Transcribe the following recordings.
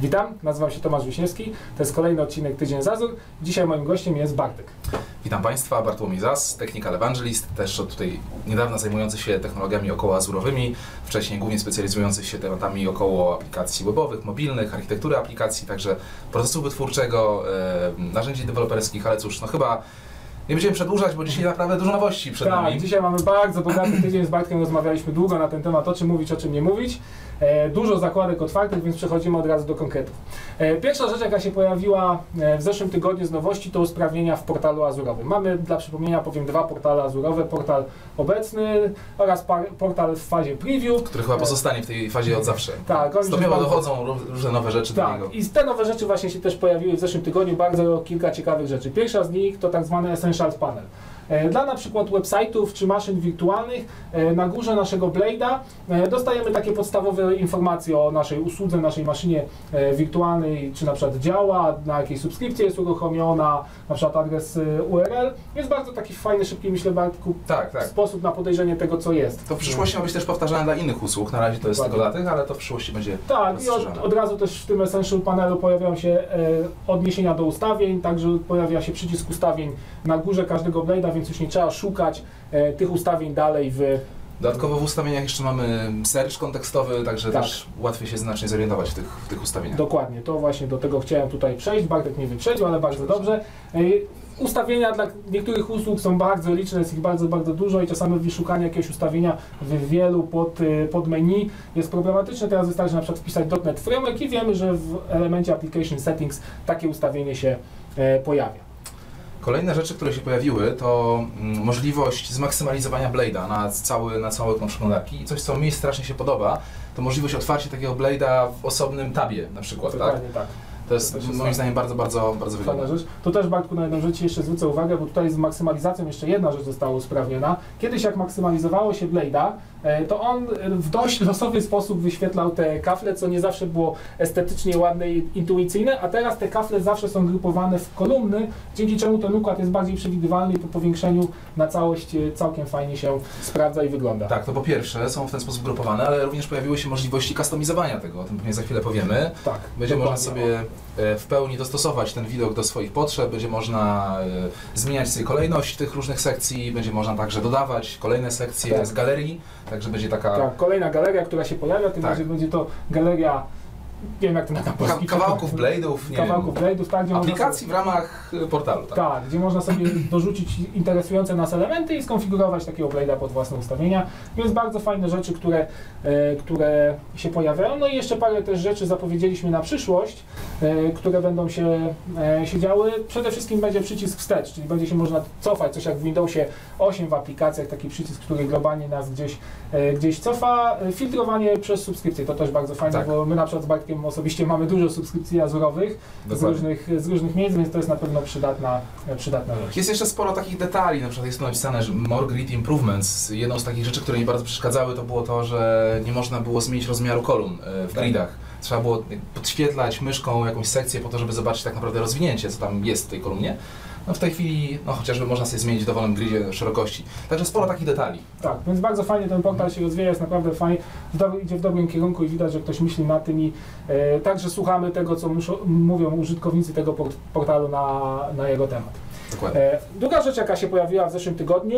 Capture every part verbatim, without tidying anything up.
Witam, nazywam się Tomasz Wiśniewski, to jest kolejny odcinek Tydzień z Azure. Dzisiaj moim gościem jest Bartek. Witam Państwa, Bartłomiej Zas, Technical Evangelist, też od tutaj niedawna zajmujący się technologiami około azurowymi, wcześniej głównie specjalizujący się tematami około aplikacji webowych, mobilnych, architektury aplikacji, także procesu wytwórczego, e, narzędzi deweloperskich, ale cóż, no chyba nie będziemy przedłużać, bo dzisiaj naprawdę dużo nowości przed tak, nami. Dzisiaj mamy bardzo bogaty tydzień, z Bartkiem rozmawialiśmy długo na ten temat, o czym mówić, o czym nie mówić. E, dużo zakładek otwartych, więc przechodzimy od razu do konkretów. E, pierwsza rzecz, jaka się pojawiła w zeszłym tygodniu z nowości, to usprawnienia w portalu azurowym. Mamy, dla przypomnienia powiem, dwa portale azurowe, portal obecny oraz portal w fazie preview. Który chyba pozostanie w tej fazie od zawsze. Tak, stopniowo dochodzą różne nowe rzeczy tak, do niego. I te nowe rzeczy właśnie się też pojawiły w zeszłym tygodniu, bardzo kilka ciekawych rzeczy. Pierwsza z nich to tak zwany Essentials Panel. Dla na przykład website'ów czy maszyn wirtualnych na górze naszego Blade'a dostajemy takie podstawowe informacje o naszej usłudze, naszej maszynie wirtualnej, czy na przykład działa, na jakiej subskrypcji jest uruchomiona, na przykład adres U R L. Jest bardzo taki fajny, szybki, myślę, Bartku, tak, tak. sposób na podejrzenie tego, co jest. To w przyszłości ma być też powtarzane dla innych usług, na razie to jest tylko dla tych, ale to w przyszłości będzie tak, i od, od razu też w tym Essential Panelu pojawiają się e, odniesienia do ustawień, także pojawia się przycisk ustawień na górze każdego Blade'a, więc już nie trzeba szukać e, tych ustawień dalej w... Dodatkowo w ustawieniach jeszcze mamy search kontekstowy, także tak. też łatwiej się znacznie zorientować w tych, w tych ustawieniach. Dokładnie, to właśnie do tego chciałem tutaj przejść. Bartek mnie wyprzedził, ale bardzo dobrze. E, Ustawienia dla niektórych usług są bardzo liczne, jest ich bardzo, bardzo dużo i czasami wyszukanie jakiegoś ustawienia w wielu pod, pod menu jest problematyczne. Teraz wystarczy na przykład wpisać dot net Framework i wiemy, że w elemencie Application Settings takie ustawienie się e, pojawia. Kolejne rzeczy, które się pojawiły, to mm, możliwość zmaksymalizowania Blade'a na cały, na cały ekran przeglądarki i coś, co mi strasznie się podoba, to możliwość otwarcia takiego Blade'a w osobnym tabie na przykład, tak? tak. To jest, to jest moim zdaniem bardzo, bardzo, bardzo fajna rzecz. To też, Bartku, na jedną rzecz jeszcze zwrócę uwagę, bo tutaj z maksymalizacją jeszcze jedna rzecz została usprawniona. Kiedyś jak maksymalizowało się Blade'a, to on w dość losowy sposób wyświetlał te kafle, co nie zawsze było estetycznie ładne i intuicyjne, a teraz te kafle zawsze są grupowane w kolumny, dzięki czemu ten układ jest bardziej przewidywalny i po powiększeniu na całość całkiem fajnie się sprawdza i wygląda. Tak, to po pierwsze są w ten sposób grupowane, ale również pojawiły się możliwości customizowania tego, o tym pewnie za chwilę powiemy. Tak, będzie można sobie w pełni dostosować ten widok do swoich potrzeb, będzie można zmieniać sobie kolejność tych różnych sekcji, będzie można także dodawać kolejne sekcje tak. z galerii, także będzie taka... Tak, kolejna galeria, która się pojawia, tym tak. bardziej będzie to galeria, nie wiem jak to na tam polski, kawałków Blade'ów, kawałków Blade'ów, tak, gdzie aplikacji można, w ramach portalu. Tak. tak, gdzie można sobie dorzucić interesujące nas elementy i skonfigurować takiego Blade'a pod własne ustawienia, więc bardzo fajne rzeczy, które, e, które się pojawiają. No i jeszcze parę też rzeczy zapowiedzieliśmy na przyszłość, e, które będą się, e, się działy. Przede wszystkim będzie przycisk wstecz, czyli będzie się można cofać, coś jak w Windowsie osiem w aplikacjach, taki przycisk, który globalnie nas gdzieś, e, gdzieś cofa. Filtrowanie przez subskrypcje, to też bardzo fajne, tak. bo my na przykład z Bartkiem osobiście mamy dużo subskrypcji azurowych z różnych, z różnych miejsc, więc to jest na pewno przydatna, przydatna rzecz. Jest jeszcze sporo takich detali, na przykład jest tu napisane, że more grid improvements. Jedną z takich rzeczy, które mi bardzo przeszkadzały, to było to, że nie można było zmienić rozmiaru kolumn w gridach. Trzeba było podświetlać myszką jakąś sekcję po to, żeby zobaczyć tak naprawdę rozwinięcie, co tam jest w tej kolumnie. No w tej chwili, no chociażby można sobie zmienić w dowolnym gridzie szerokości. Także sporo takich detali. Tak, więc bardzo fajnie ten portal się rozwija, jest naprawdę fajnie, w do, idzie w dobrym kierunku i widać, że ktoś myśli na tym i e, także słuchamy tego, co muszą, mówią użytkownicy tego port, portalu na, na jego temat. Dokładnie. E, druga rzecz, jaka się pojawiła w zeszłym tygodniu,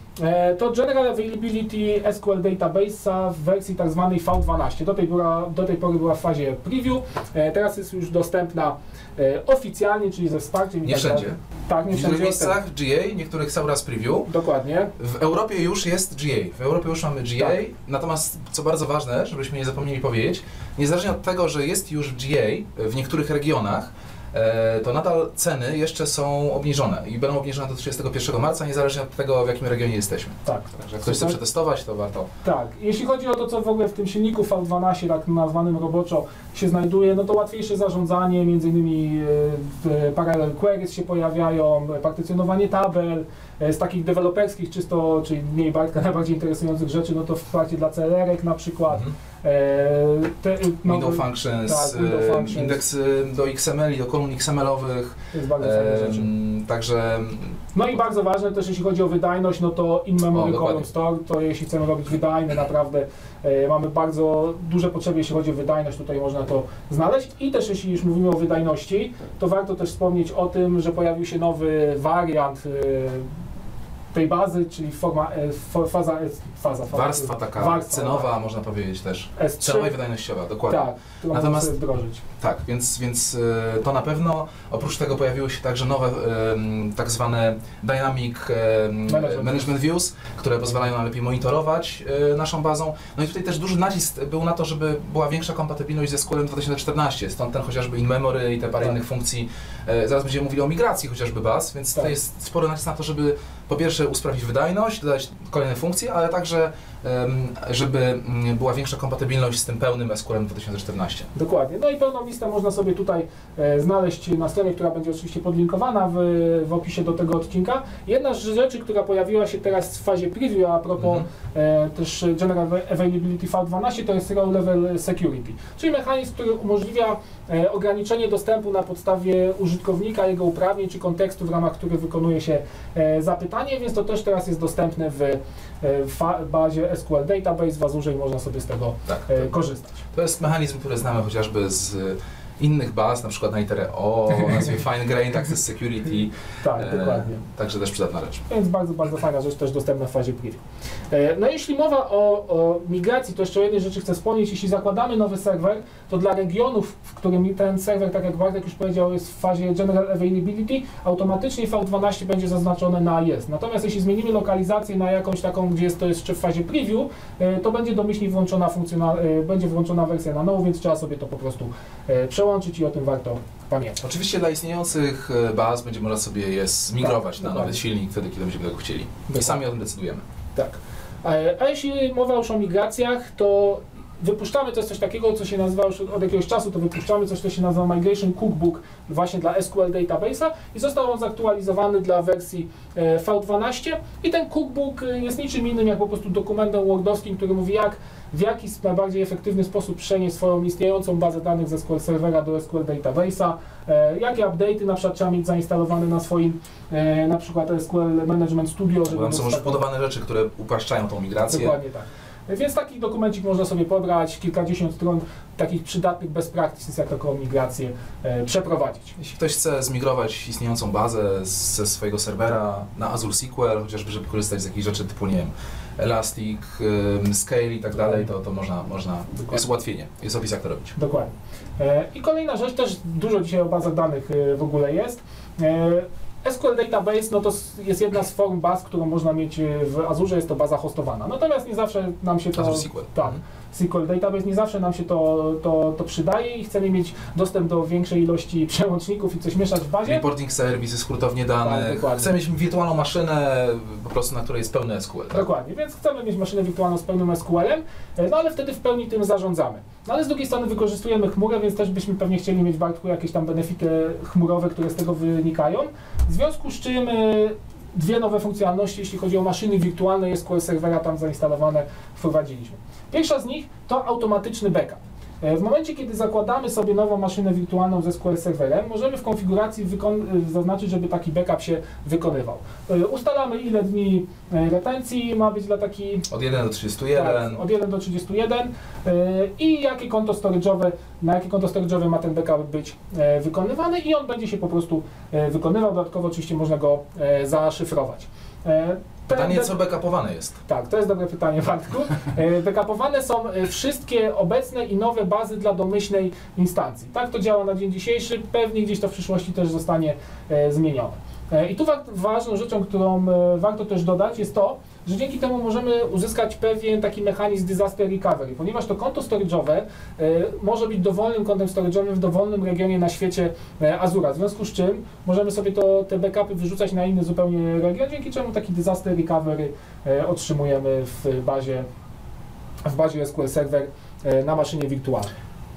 e, to General Availability S Q L Database'a w wersji tak zwanej V dwanaście. Do tej, była, do tej pory była w fazie preview, e, teraz jest już dostępna e, oficjalnie, czyli ze wsparciem. Nie wszędzie. Tak, nie w niektórych wszędzie. miejscach G A, niektórych cały raz preview. Dokładnie. W Europie już jest G A. W Europie już mamy G A, tak. Natomiast co bardzo ważne, żebyśmy nie zapomnieli powiedzieć, niezależnie od tego, że jest już G A w niektórych regionach, to nadal ceny jeszcze są obniżone i będą obniżone do trzydziestego pierwszego marca, niezależnie od tego, w jakim regionie jesteśmy. Tak. Także jak ktoś chce przetestować, to warto. Tak. Jeśli chodzi o to, co w ogóle w tym silniku V dwanaście, tak nazwanym roboczo, się znajduje, no to łatwiejsze zarządzanie, między innymi parallel queries się pojawiają, partycjonowanie tabel, z takich deweloperskich czysto, czyli mniej Bartka, najbardziej interesujących rzeczy, no to wsparcie dla C L R-ek na przykład. Mhm. Te, no, window functions, tak, window functions, indeksy do X M L i do kolumn X M L-owych. To jest bardzo fajne rzeczy. Także No i bardzo ważne też, jeśli chodzi o wydajność, no to in-memory column store, to jeśli chcemy robić wydajne, naprawdę e, mamy bardzo duże potrzeby, jeśli chodzi o wydajność, tutaj można to znaleźć. I też jeśli już mówimy o wydajności, to warto też wspomnieć o tym, że pojawił się nowy wariant e, tej bazy, czyli forma, e, faza, faza, faza, warstwa taka warstwa, cenowa, tak. można powiedzieć też, S trzy. cenowa i wydajnościowa, dokładnie. Tak, którą Natomiast możemy sobie wdrożyć. Tak, więc, więc y, to na pewno. Oprócz tego pojawiły się także nowe y, tak zwane Dynamic y, Management. Management Views, które pozwalają nam lepiej monitorować y, naszą bazą. No i tutaj też duży nacisk był na to, żeby była większa kompatybilność ze S Q L-em dwa tysiące czternastym, stąd ten chociażby in-memory i te parę Tak. innych funkcji. Y, zaraz będziemy mówili o migracji chociażby baz, więc Tak. to jest spory nacisk na to, żeby po pierwsze usprawnić wydajność, dodać kolejne funkcje, ale także żeby była większa kompatybilność z tym pełnym S Q L-em dwa tysiące czternastym. Dokładnie. No i pełną listę można sobie tutaj e, znaleźć na stronie, która będzie oczywiście podlinkowana w, w opisie do tego odcinka. Jedna z rzeczy, która pojawiła się teraz w fazie preview, a propos Mhm. e, też General Availability V dwanaście, to jest Row Level Security, czyli mechanizm, który umożliwia e, ograniczenie dostępu na podstawie użytkownika, jego uprawnień czy kontekstu, w ramach których wykonuje się e, zapytanie, więc to też teraz jest dostępne w, e, w bazie S Q L Database w Azure i można sobie z tego Tak, e, korzystać. To jest mechanizm, który znamy chociażby z innych baz, na przykład na literę O, o nazwie Fine Grained Access Security. Tak, e, dokładnie. Także też przydatna rzecz. Więc bardzo, bardzo fajna rzecz, też dostępna w fazie preview. E, No jeśli mowa o, o migracji, to jeszcze o jednej rzeczy chcę wspomnieć. Jeśli zakładamy nowy serwer, to dla regionów, w którym ten serwer, tak jak Bartek już powiedział, jest w fazie General Availability, automatycznie V dwanaście będzie zaznaczone na jest. Natomiast jeśli zmienimy lokalizację na jakąś taką, gdzie jest to jeszcze w fazie preview, e, to będzie domyślnie włączona funkcjonal, e, będzie włączona wersja na nowo, więc trzeba sobie to po prostu e, przełączyć i o tym warto pamiętać. Oczywiście dla istniejących baz będzie można sobie je zmigrować Tak, na dokładnie. nowy silnik wtedy, kiedy będziemy tego chcieli. I Dokładnie. sami o tym decydujemy. Tak. A, a jeśli mowa już o migracjach, to wypuszczamy też coś takiego, co się nazywa już od jakiegoś czasu, to wypuszczamy coś, co się nazywa Migration Cookbook właśnie dla S Q L Database'a i został on zaktualizowany dla wersji e, V dwanaście i ten cookbook jest niczym innym jak po prostu dokumentem wordowskim, który mówi jak w jaki najbardziej efektywny sposób przenieść swoją istniejącą bazę danych z S Q L Servera do S Q L Database'a, e, jakie update'y na przykład trzeba mieć zainstalowane na swoim e, na przykład S Q L Management Studio, żeby Bo tam są już taką- wbudowane rzeczy, które upraszczają tą migrację. Dokładnie tak. Więc taki dokumencik można sobie pobrać, kilkadziesiąt stron takich przydatnych best practices, jak taką migrację e, przeprowadzić. Jeśli ktoś chce zmigrować istniejącą bazę z- ze swojego serwera na Azure S Q L, chociażby żeby korzystać z jakichś rzeczy typu, nie wiem, Elastic, ym, Scale i tak dalej, to, to można, można jest ułatwienie, jest opis jak to robić. Dokładnie. E, I kolejna rzecz, też dużo dzisiaj o bazach danych e, w ogóle jest. E, S Q L Database no to s- jest jedna z form baz, którą można mieć e, w Azure, jest to baza hostowana. Natomiast nie zawsze nam się to... Azure S Q L. Tak. Mhm. S Q L Database nie zawsze nam się to, to, to przydaje i chcemy mieć dostęp do większej ilości przełączników i coś mieszać w bazie. Reporting service, skrótownie Tak, danych. dokładnie. Chcemy mieć wirtualną maszynę, po prostu na której jest pełny S Q L. Tak? Dokładnie, więc chcemy mieć maszynę wirtualną z pełnym S Q L-em, e, no ale wtedy w pełni tym zarządzamy. No ale z drugiej strony wykorzystujemy chmurę, więc też byśmy pewnie chcieli mieć w Bartku jakieś tam benefity chmurowe, które z tego wynikają. W związku z czym e, dwie nowe funkcjonalności, jeśli chodzi o maszyny wirtualne i S Q L serwera tam zainstalowane, wprowadziliśmy. Pierwsza z nich to automatyczny backup. E, W momencie, kiedy zakładamy sobie nową maszynę wirtualną z S Q L serwerem, możemy w konfiguracji wykon- zaznaczyć, żeby taki backup się wykonywał. E, Ustalamy, ile dni e, retencji ma być dla takiej Od jeden do trzydziestu jeden. tak, od jeden do trzydziestu jeden yy, i jakie konto storage'owe, na jakie konto storage'owe ma ten backup być e, wykonywany i on będzie się po prostu e, wykonywał. Dodatkowo oczywiście można go e, zaszyfrować. E, ten Pytanie, back- co backupowane jest? Tak, to jest dobre pytanie, Bartku. E, Backupowane są e, wszystkie obecne i nowe bazy dla domyślnej instancji. Tak to działa na dzień dzisiejszy, pewnie gdzieś to w przyszłości też zostanie e, zmienione. E, I tu wa- ważną rzeczą, którą e, warto też dodać, jest to, że dzięki temu możemy uzyskać pewien taki mechanizm disaster recovery, ponieważ to konto storage'owe e, może być dowolnym kontem storage'owym w dowolnym regionie na świecie e, Azura, w związku z czym możemy sobie to, te backupy wyrzucać na inny zupełnie region, dzięki czemu taki disaster recovery e, otrzymujemy w bazie, w bazie S Q L Server e, na maszynie wirtualnej.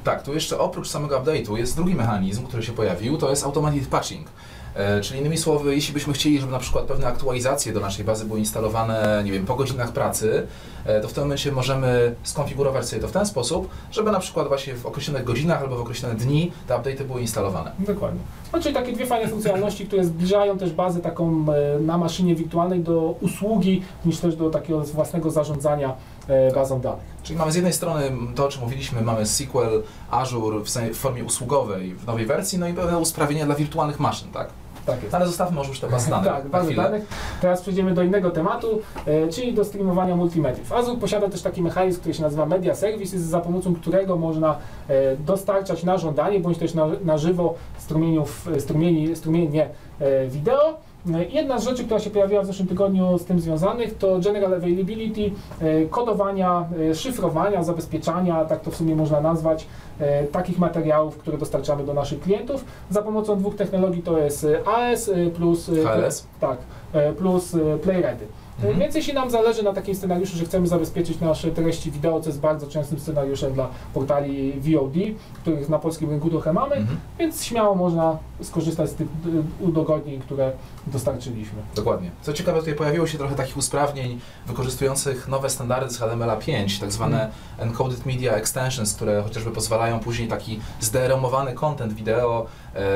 Tak, tu jeszcze oprócz samego update'u jest drugi mechanizm, który się pojawił, to jest automated patching. E, czyli innymi słowy, jeśli byśmy chcieli, żeby na przykład pewne aktualizacje do naszej bazy były instalowane, nie wiem, po godzinach pracy, e, to w tym momencie możemy skonfigurować sobie to w ten sposób, żeby na przykład właśnie w określonych godzinach albo w określone dni te update'y były instalowane. Dokładnie. No, czyli takie dwie fajne funkcjonalności, które zbliżają też bazę taką e, na maszynie wirtualnej do usługi, niż też do takiego własnego zarządzania e, bazą danych. Czyli mamy z jednej strony to, o czym mówiliśmy, mamy S Q L, Azure w, w formie usługowej w nowej wersji, no i pewne usprawnienia dla wirtualnych maszyn, tak? Tak jest. Ale zostawmy może już te bazy danych. Tak, bazy danych. Teraz przejdziemy do innego tematu, e, czyli do streamowania multimediów. Azure posiada też taki mechanizm, który się nazywa Media Services, za pomocą którego można e, dostarczać na żądanie, bądź też na, na żywo strumieniów, strumieni, strumienie e, wideo. Jedna z rzeczy, która się pojawiła w zeszłym tygodniu z tym związanych, to General Availability, kodowania, szyfrowania, zabezpieczania, tak to w sumie można nazwać, takich materiałów, które dostarczamy do naszych klientów za pomocą dwóch technologii, to jest A S plus, H L S. Tak, plus PlayReady. Mhm. Więc jeśli nam zależy na takim scenariuszu, że chcemy zabezpieczyć nasze treści wideo, co jest bardzo częstym scenariuszem dla portali V O D, których na polskim rynku trochę mamy, mhm. więc śmiało można skorzystać z tych udogodnień, które dostarczyliśmy. Dokładnie. Co ciekawe, tutaj pojawiło się trochę takich usprawnień wykorzystujących nowe standardy z H T M L pięć, tak zwane mhm. Encoded Media Extensions, które chociażby pozwalają później taki zderemowany content wideo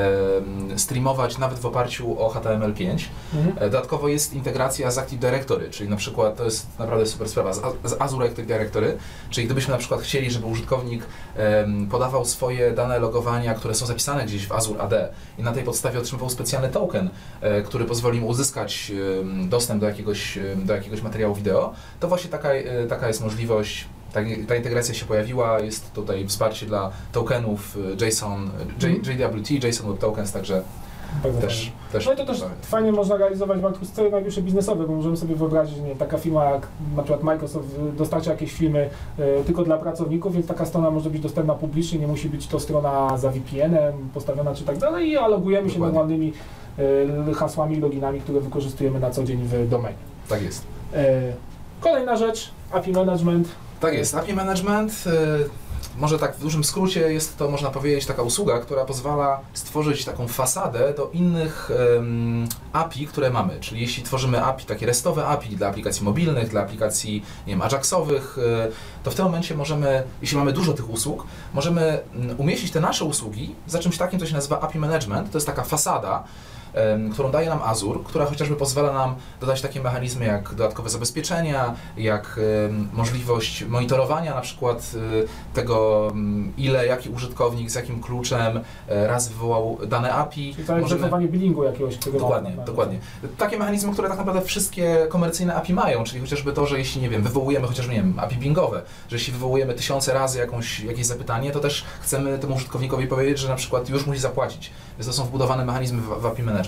e, streamować nawet w oparciu o H T M L pięć. Mhm. Dodatkowo jest integracja z Active Directory, czyli na przykład to jest naprawdę super sprawa, z, z Azure Active Directory, czyli gdybyśmy na przykład chcieli, żeby użytkownik e, podawał swoje dane logowania, które są zapisane gdzieś w Azure A D i na tej podstawie otrzymywał specjalny token, e, który pozwoli mu uzyskać e, dostęp do jakiegoś, e, do jakiegoś materiału wideo, to właśnie taka, e, taka jest możliwość. Ta, ta integracja się pojawiła, jest tutaj wsparcie dla tokenów JSON, J, JWT, JSON Web Tokens, także też, też... No i to też fajnie można realizować w scenariusze biznesowe, bo możemy sobie wyobrazić, że nie, taka firma jak na przykład Microsoft dostarcza jakieś filmy y, tylko dla pracowników, więc taka strona może być dostępna publicznie, nie musi być to strona za V P N-em postawiona czy tak dalej, a logujemy się normalnymi y, hasłami i loginami, które wykorzystujemy na co dzień w domenie. Tak jest. Y, kolejna rzecz, A P I Management. Tak jest, A P I Management, y, może tak w dużym skrócie jest to, można powiedzieć, taka usługa, która pozwala stworzyć taką fasadę do innych um, A P I, które mamy, czyli jeśli tworzymy A P I, takie restowe A P I dla aplikacji mobilnych, dla aplikacji, nie wiem, Ajaxowych, y, to w tym momencie możemy, jeśli mamy dużo tych usług, możemy umieścić te nasze usługi za czymś takim, co się nazywa A P I Management, to jest taka fasada, którą daje nam Azure, która chociażby pozwala nam dodać takie mechanizmy jak dodatkowe zabezpieczenia, jak możliwość monitorowania na przykład tego, ile jaki użytkownik z jakim kluczem raz wywołał dane A P I. Czyli to jest egzekwowanie billingu jakiegoś. Dokładnie, mamy, dokładnie. Takie mechanizmy, które tak naprawdę wszystkie komercyjne A P I mają, czyli chociażby to, że jeśli, nie wiem, wywołujemy chociażby, nie wiem, A P I bingowe, że jeśli wywołujemy tysiące razy jakąś, jakieś zapytanie, to też chcemy temu użytkownikowi powiedzieć, że na przykład już musi zapłacić. Więc to są wbudowane mechanizmy w, w A P I Management.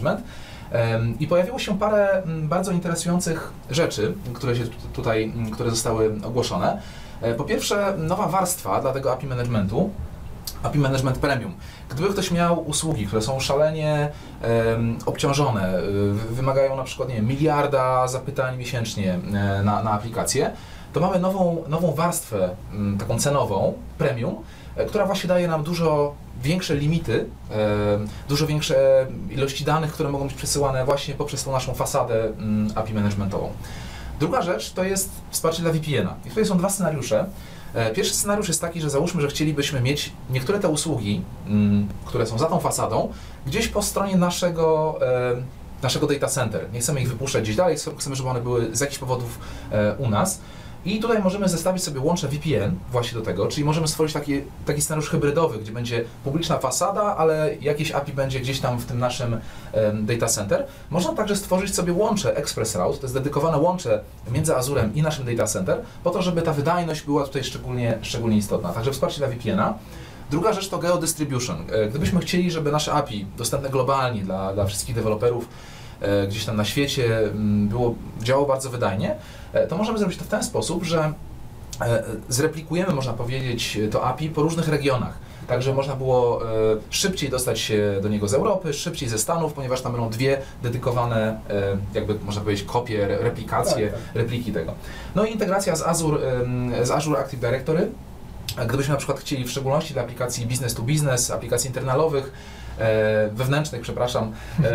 I pojawiło się parę bardzo interesujących rzeczy, które, się tutaj, które zostały ogłoszone. Po pierwsze, nowa warstwa dla tego A P I Managementu, A P I Management Premium. Gdyby ktoś miał usługi, które są szalenie um, obciążone, wymagają na przykład, nie wiem, miliarda zapytań miesięcznie na, na aplikację, to mamy nową, nową warstwę, taką cenową, premium, która właśnie daje nam dużo większe limity, e, dużo większe ilości danych, które mogą być przesyłane właśnie poprzez tą naszą fasadę m, A P I managementową. Druga rzecz to jest wsparcie dla V P N-a. I tutaj są dwa scenariusze. E, pierwszy scenariusz jest taki, że załóżmy, że chcielibyśmy mieć niektóre te usługi, m, które są za tą fasadą, gdzieś po stronie naszego, e, naszego data center. Nie chcemy ich wypuszczać gdzieś dalej, chcemy, żeby one były z jakichś powodów e, u nas. I tutaj możemy zestawić sobie łącze V P N właśnie do tego, czyli możemy stworzyć taki, taki scenariusz hybrydowy, gdzie będzie publiczna fasada, ale jakieś A P I będzie gdzieś tam w tym naszym um, data center. Można także stworzyć sobie łącze Express Route, to jest dedykowane łącze między Azurem i naszym data center, po to, żeby ta wydajność była tutaj szczególnie, szczególnie istotna. Także wsparcie dla V P N-a. Druga rzecz to geodistribution. Gdybyśmy chcieli, żeby nasze A P I dostępne globalnie dla, dla wszystkich deweloperów gdzieś tam na świecie było, działało bardzo wydajnie, to możemy zrobić to w ten sposób, że zreplikujemy, można powiedzieć, to A P I po różnych regionach. Także można było szybciej dostać się do niego z Europy, szybciej ze Stanów, ponieważ tam będą dwie dedykowane, jakby można powiedzieć, kopie, replikacje, tak, tak. repliki tego. No i integracja z Azure, z Azure Active Directory. Gdybyśmy na przykład chcieli, w szczególności dla aplikacji business to business, aplikacji internalowych, e, wewnętrznych, przepraszam,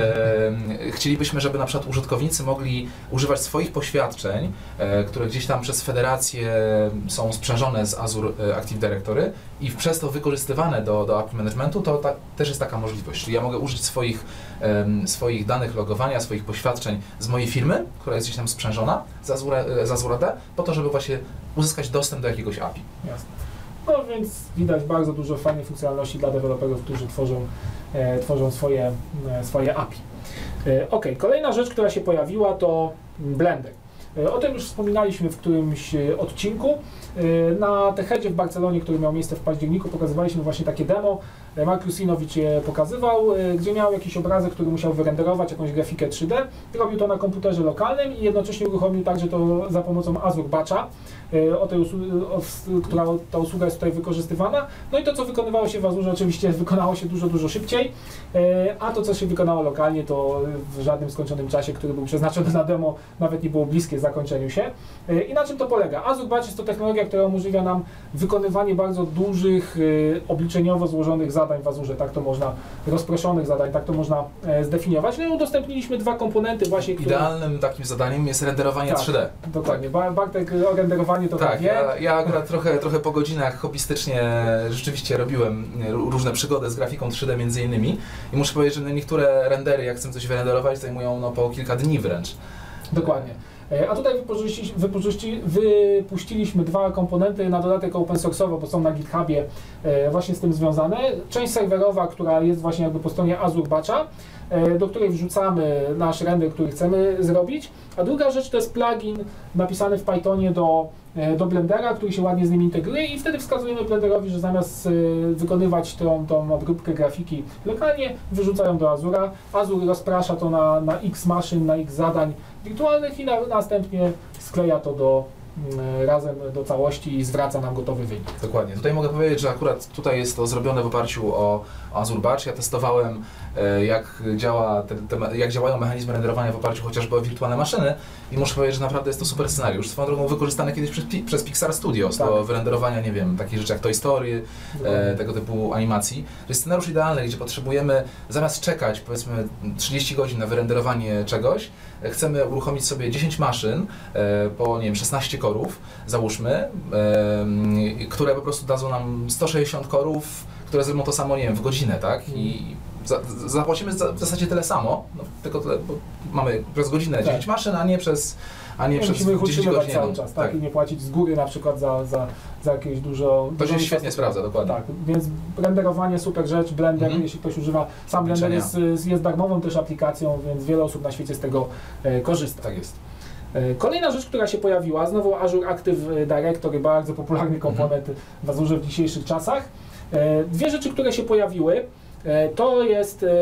e, chcielibyśmy, żeby na przykład użytkownicy mogli używać swoich poświadczeń, e, które gdzieś tam przez federację są sprzężone z Azure Active Directory i przez to wykorzystywane do, do API managementu, to ta, też jest taka możliwość. Czyli ja mogę użyć swoich, e, swoich danych logowania, swoich poświadczeń z mojej firmy, która jest gdzieś tam sprzężona z Azure, z Azure A D, po to, żeby właśnie uzyskać dostęp do jakiegoś A P I. Jasne. No więc widać bardzo dużo fajnych funkcjonalności dla deweloperów, którzy tworzą, e, tworzą swoje, e, swoje A P I. E, ok, kolejna rzecz, która się pojawiła, to Blender. E, o tym już wspominaliśmy w którymś e, odcinku. E, na TechEdzie w Barcelonie, który miał miejsce w październiku, pokazywaliśmy właśnie takie demo. E, Mark Rusinowicz je pokazywał, e, gdzie miał jakiś obrazek, który musiał wyrenderować jakąś grafikę trzy D. Robił to na komputerze lokalnym i jednocześnie uruchomił także to za pomocą Azure Batcha. O tej usłu- o, która ta usługa jest tutaj wykorzystywana. No i to, co wykonywało się w Azurze, oczywiście wykonało się dużo, dużo szybciej, a to, co się wykonało lokalnie, to w żadnym skończonym czasie, który był przeznaczony na demo, nawet nie było bliskie zakończeniu się. I na czym to polega? Azure Batch jest to technologia, która umożliwia nam wykonywanie bardzo dużych, obliczeniowo złożonych zadań w Azurze, tak to można, rozproszonych zadań, tak to można zdefiniować. No i udostępniliśmy dwa komponenty właśnie, które... Idealnym takim zadaniem jest renderowanie tak, trzy D. Dokładnie. Tak. Bartek o renderowaniu to tak, wie. ja, ja akurat trochę, trochę po godzinach hobbystycznie rzeczywiście robiłem różne przygody z grafiką trzy D między innymi i muszę powiedzieć, że niektóre rendery, jak chcę coś wyrenderować, zajmują no, po kilka dni wręcz. Dokładnie. A tutaj wypuści, wypuści, wypuściliśmy dwa komponenty na dodatek open source'owo, bo są na GitHubie właśnie z tym związane. Część serwerowa, która jest właśnie jakby po stronie Azure Batcha, do której wrzucamy nasz render, który chcemy zrobić. A druga rzecz to jest plugin napisany w Pythonie do, do Blendera, który się ładnie z nim integruje i wtedy wskazujemy Blenderowi, że zamiast wykonywać tą, tą obróbkę grafiki lokalnie, wyrzucają do Azura. Azure rozprasza to na, na X maszyn, na X zadań wirtualnych i na, następnie skleja to do, razem do całości i zwraca nam gotowy wynik. Dokładnie. Tutaj mogę powiedzieć, że akurat tutaj jest to zrobione w oparciu o Azure Batch. Ja testowałem, jak, działa te, te, jak działają mechanizmy renderowania w oparciu chociażby o wirtualne maszyny i muszę powiedzieć, że naprawdę jest to super scenariusz. Swoją drogą wykorzystane kiedyś przez, przez Pixar Studios tak. do wyrenderowania, nie wiem, takich rzeczy jak Toy Story, e, tego typu animacji. To jest scenariusz idealny, gdzie potrzebujemy zamiast czekać powiedzmy trzydzieści godzin na wyrenderowanie czegoś, chcemy uruchomić sobie dziesięć maszyn e, po, nie wiem, szesnaście korów, załóżmy, e, które po prostu dadzą nam sto sześćdziesiąt korów, które zrobią to samo, nie wiem, w godzinę, tak? I za, zapłacimy za, w zasadzie tyle samo, no, tylko tyle, bo mamy przez godzinę tak. dziesięć maszyn, a nie przez a nie, nie przez dziesięć godzin. Cały czas, tak? tak? I nie płacić z góry na przykład za, za, za jakieś dużo... To się świetnie sprawdza, dokładnie. Tak, więc renderowanie super rzecz, Blender, mm-hmm. jeśli ktoś używa, sam Blender jest, jest darmową też aplikacją, więc wiele osób na świecie z tego e, korzysta. Tak jest. Kolejna rzecz, która się pojawiła, znowu Azure Active Directory, bardzo popularny komponent mm-hmm. w Azure w dzisiejszych czasach. E, dwie rzeczy, które się pojawiły, e, to jest e,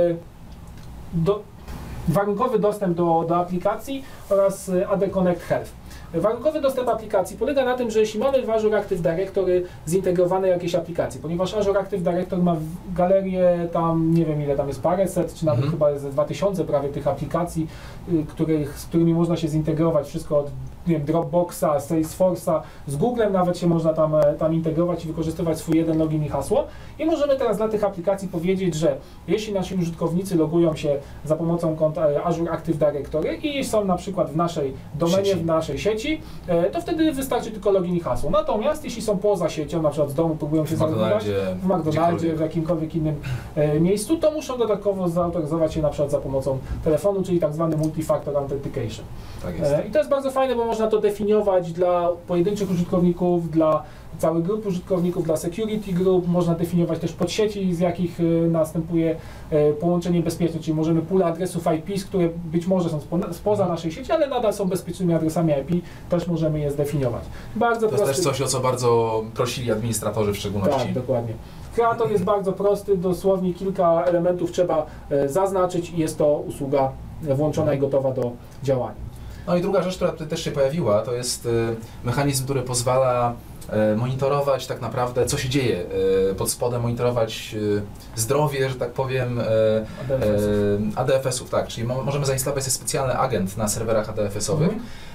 do, warunkowy dostęp do, do aplikacji oraz A D Connect Health. Warunkowy dostęp aplikacji polega na tym, że jeśli mamy w Azure Active Directory zintegrowane jakieś aplikacje, ponieważ Azure Active Directory ma galerię tam, nie wiem ile tam jest, paręset, czy nawet mm. chyba jest dwa tysiące prawie tych aplikacji, y, których, z którymi można się zintegrować, wszystko od nie wiem, Dropboxa, Salesforce'a, z Googlem nawet się można tam, tam integrować i wykorzystywać swój jeden login i hasło. I możemy teraz dla tych aplikacji powiedzieć, że jeśli nasi użytkownicy logują się za pomocą konta Azure Active Directory i są na przykład w naszej domenie, sieci. w naszej sieci, to wtedy wystarczy tylko login i hasło. Natomiast jeśli są poza siecią, na przykład z domu próbują się zalogować, w McDonaldzie, w jakimkolwiek innym e, miejscu, to muszą dodatkowo zautoryzować się na przykład za pomocą telefonu, czyli tak zwany multi-factor authentication. Tak jest. E, I to jest bardzo fajne, bo można to definiować dla pojedynczych użytkowników, dla całych grup użytkowników, dla security group, można definiować też podsieci, z jakich y, następuje y, połączenie bezpieczne, czyli możemy pulę adresów I P, które być może są spo, spoza naszej sieci, ale nadal są bezpiecznymi adresami I P, też możemy je zdefiniować. Bardzo to prosty... jest też coś, o co bardzo prosili administratorzy w szczególności. Tak, dokładnie. Kreator jest bardzo prosty, dosłownie kilka elementów trzeba y, zaznaczyć i jest to usługa włączona i gotowa do działania. No i druga rzecz, która tutaj też się pojawiła, to jest y, mechanizm, który pozwala monitorować tak naprawdę, co się dzieje pod spodem, monitorować zdrowie, że tak powiem, A D F S-ów, tak, czyli możemy zainstalować specjalny agent na serwerach A D F S-owych, mhm.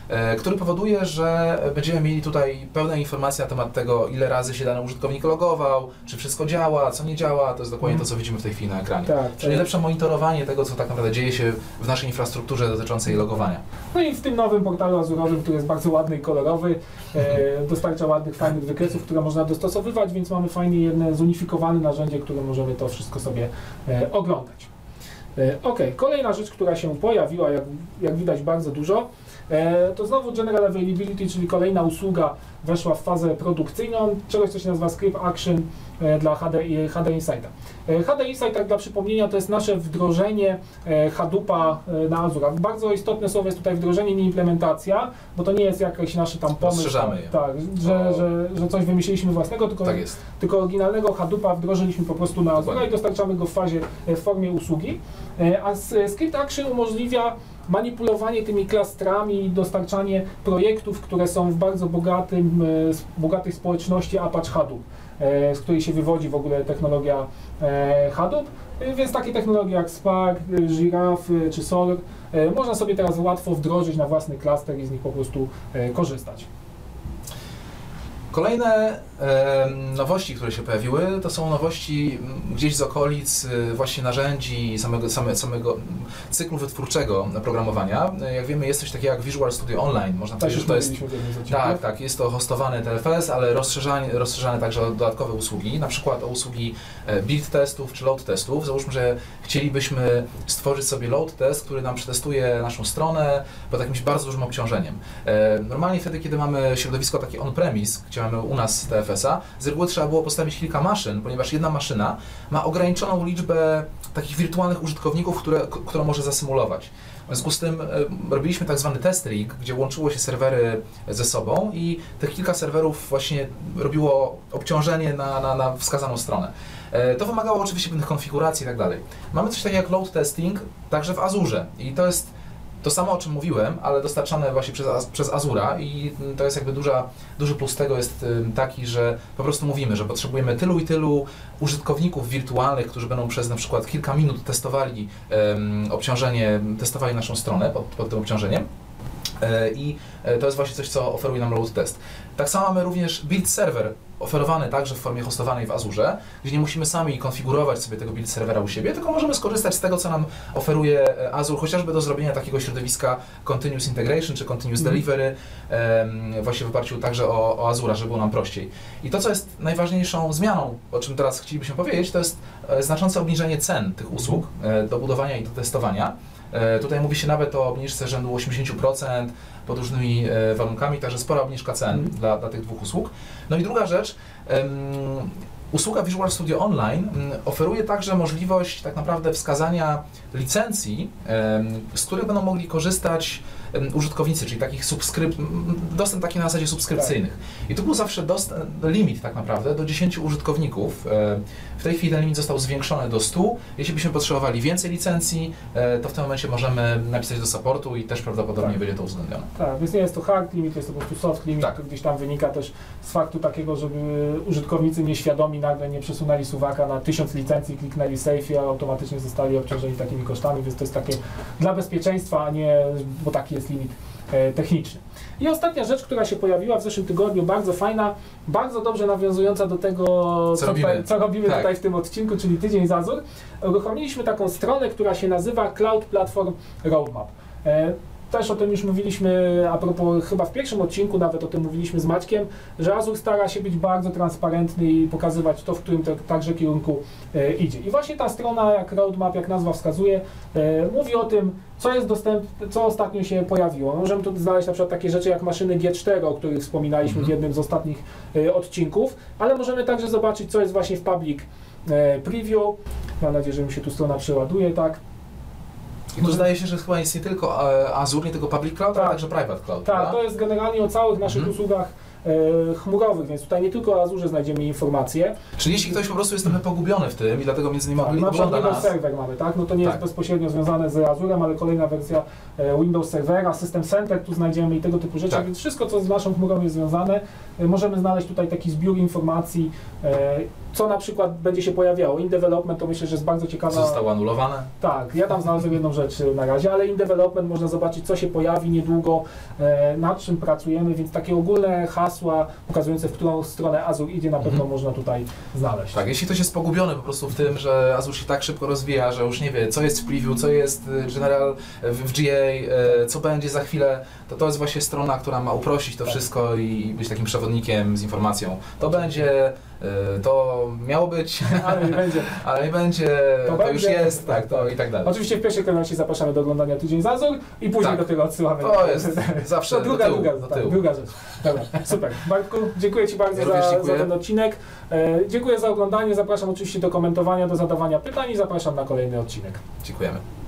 który powoduje, że będziemy mieli tutaj pełne informacje na temat tego, ile razy się dany użytkownik logował, czy wszystko działa, co nie działa, to jest dokładnie to, co widzimy w tej chwili na ekranie. Tak, Czyli tak. lepsze monitorowanie tego, co tak naprawdę dzieje się w naszej infrastrukturze dotyczącej logowania. No i w tym nowym portalu azurowym, który jest bardzo ładny i kolorowy, e, dostarcza ładnych, fajnych wykresów, które można dostosowywać, więc mamy fajnie jedno zunifikowane narzędzie, które możemy to wszystko sobie e, oglądać. E, ok, kolejna rzecz, która się pojawiła, jak, jak widać bardzo dużo, e, to znowu General Availability, czyli kolejna usługa weszła w fazę produkcyjną, czegoś, co się nazywa Script Action e, dla H D, H D Insighta. E, H D Insight, tak dla przypomnienia, to jest nasze wdrożenie e, Hadoopa e, na Azure. Bardzo istotne słowo jest tutaj wdrożenie, nie implementacja, bo to nie jest jakiś nasz tam pomysł, Rozszerzamy je. tak, że, że, że coś wymyśliliśmy własnego, tylko, Tak jest. tylko oryginalnego Hadoopa wdrożyliśmy po prostu na Azure Dokładnie. i dostarczamy go w fazie, e, w formie usługi. E, a s- Script Action umożliwia manipulowanie tymi klastrami i dostarczanie projektów, które są w bardzo bogatym, e, s- bogatej społeczności Apache Hadoop, e, z której się wywodzi w ogóle technologia e, Hadoop, e, więc takie technologie jak Spark, e, Giraffe e, czy Solar e, można sobie teraz łatwo wdrożyć na własny klaster i z nich po prostu e, korzystać. Kolejne e, nowości, które się pojawiły, to są nowości m, gdzieś z okolic e, właśnie narzędzi samego, same, samego cyklu wytwórczego programowania. E, Jak wiemy, jest coś takiego jak Visual Studio Online. Można Tak powiedzieć, już że to jest mówiliśmy w jednym z odcinków. Tak, tak, jest to hostowany T F S, ale rozszerzane, rozszerzane także o dodatkowe usługi, na przykład o usługi e, build testów czy load testów. Załóżmy, że chcielibyśmy stworzyć sobie load test, który nam przetestuje naszą stronę pod jakimś bardzo dużym obciążeniem. E, Normalnie wtedy, kiedy mamy środowisko takie on-premise, gdzie mamy u nas T F S a, z reguły trzeba było postawić kilka maszyn, ponieważ jedna maszyna ma ograniczoną liczbę takich wirtualnych użytkowników, które, k- którą może zasymulować. W związku z tym e, robiliśmy tak zwany test rig, gdzie łączyło się serwery ze sobą i tych kilka serwerów właśnie robiło obciążenie na, na, na wskazaną stronę. E, To wymagało oczywiście pewnych konfiguracji i tak dalej. Mamy coś takiego jak load testing także w Azurze i to jest to samo, o czym mówiłem, ale dostarczane właśnie przez, Az- przez Azura i to jest jakby duża, duży plus tego jest ym, taki, że po prostu mówimy, że potrzebujemy tylu i tylu użytkowników wirtualnych, którzy będą przez na przykład kilka minut testowali ym, obciążenie, testowali naszą stronę pod, pod tym obciążeniem. E, I e, to jest właśnie coś, co oferuje nam load test. Tak samo mamy również build server oferowany także w formie hostowanej w Azurze, gdzie nie musimy sami konfigurować sobie tego build serwera u siebie, tylko możemy skorzystać z tego, co nam oferuje e, Azure, chociażby do zrobienia takiego środowiska Continuous Integration czy Continuous Mhm. Delivery, em, właśnie w oparciu także o, o Azura, żeby było nam prościej. I to, co jest najważniejszą zmianą, o czym teraz chcielibyśmy powiedzieć, to jest e, znaczące obniżenie cen tych usług e, do budowania i do testowania. E, Tutaj mówi się nawet o obniżce rzędu osiemdziesiąt procent pod różnymi e, warunkami, także spora obniżka cen Mhm. dla, dla tych dwóch usług. No i druga rzecz, em, usługa Visual Studio Online mm, oferuje także możliwość tak naprawdę wskazania licencji, em, z których będą mogli korzystać em, użytkownicy, czyli takich subskryp... m, dostęp taki na zasadzie subskrypcyjnych. I tu był zawsze dostęp, limit tak naprawdę do dziesięciu użytkowników. E, W tej chwili ten limit został zwiększony do stu. Jeśli byśmy potrzebowali więcej licencji, e, to w tym momencie możemy napisać do supportu i też prawdopodobnie Tak. będzie to uwzględnione. Tak, więc nie jest to hard limit, jest to po prostu soft limit, Tak. to gdzieś tam wynika też z faktu takiego, żeby użytkownicy nieświadomi nagle nie przesunęli suwaka na tysiąc licencji, kliknęli save i automatycznie zostali obciążeni takimi kosztami, więc to jest takie dla bezpieczeństwa, a nie, bo taki jest limit e, techniczny. I ostatnia rzecz, która się pojawiła w zeszłym tygodniu, bardzo fajna, bardzo dobrze nawiązująca do tego, co, robimy. tutaj, co robimy Tak. tutaj w tym odcinku, czyli Tydzień z Azure. Uruchomiliśmy taką stronę, która się nazywa Cloud Platform Roadmap. E, Też o tym już mówiliśmy, a propos, chyba w pierwszym odcinku nawet o tym mówiliśmy z Maćkiem, że Azure stara się być bardzo transparentny i pokazywać to, w którym te, także kierunku e, idzie. I właśnie ta strona, jak roadmap, jak nazwa wskazuje, e, mówi o tym, co jest dostępne, co ostatnio się pojawiło. Możemy tu znaleźć na przykład takie rzeczy jak maszyny G cztery, o których wspominaliśmy w Mhm. jednym z ostatnich e, odcinków, ale możemy także zobaczyć, co jest właśnie w public e, preview. Mam nadzieję, że mi się tu strona przeładuje, tak. I tu zdaje się, że chyba jest nie tylko e, Azure, nie tylko Public Cloud, ale Tak. także Private Cloud. Tak, prawda? to jest generalnie o całych naszych Mhm. usługach e, chmurowych, więc tutaj nie tylko o Azurze znajdziemy informacje. Czyli jeśli ktoś po prostu jest trochę pogubiony w tym i dlatego między innymi Tak, na przykład ogląda Windows nas. Server mamy, tak? No to nie Tak. jest bezpośrednio związane z Azurem, ale kolejna wersja e, Windows Servera, System Center tu znajdziemy i tego typu rzeczy, Tak. więc wszystko, co z naszą chmurą jest związane, e, możemy znaleźć tutaj taki zbiór informacji, e, co na przykład będzie się pojawiało. In Development to myślę, że jest bardzo ciekawa... Co zostało anulowane? Tak, ja tam znalazłem jedną rzecz na razie, ale in development można zobaczyć, co się pojawi niedługo, e, nad czym pracujemy, więc takie ogólne hasła pokazujące, w którą stronę Azure idzie, na pewno Mhm. można tutaj znaleźć. Tak, jeśli ktoś jest pogubiony po prostu w tym, że Azure się tak szybko rozwija, że już nie wie, co jest w preview, co jest general w G A, e, co będzie za chwilę, to to jest właśnie strona, która ma uprościć to Tak. wszystko i być takim przewodnikiem z informacją. To będzie, e, to miało być, Ale nie będzie. ale nie będzie, To to, już będzie. jest, tak, to i tak dalej. Oczywiście w pierwszej kolejności zapraszamy do oglądania Tydzień z Azure i później Tak. dopiero odsyłamy. To jest zawsze to druga, do tyłu, druga, do tak, tyłu. druga rzecz. Dobra, super. Bartku, dziękuję Ci bardzo Ja również za, za dziękuję. ten odcinek. E, dziękuję za oglądanie, zapraszam oczywiście do komentowania, do zadawania pytań i zapraszam na kolejny odcinek. Dziękujemy.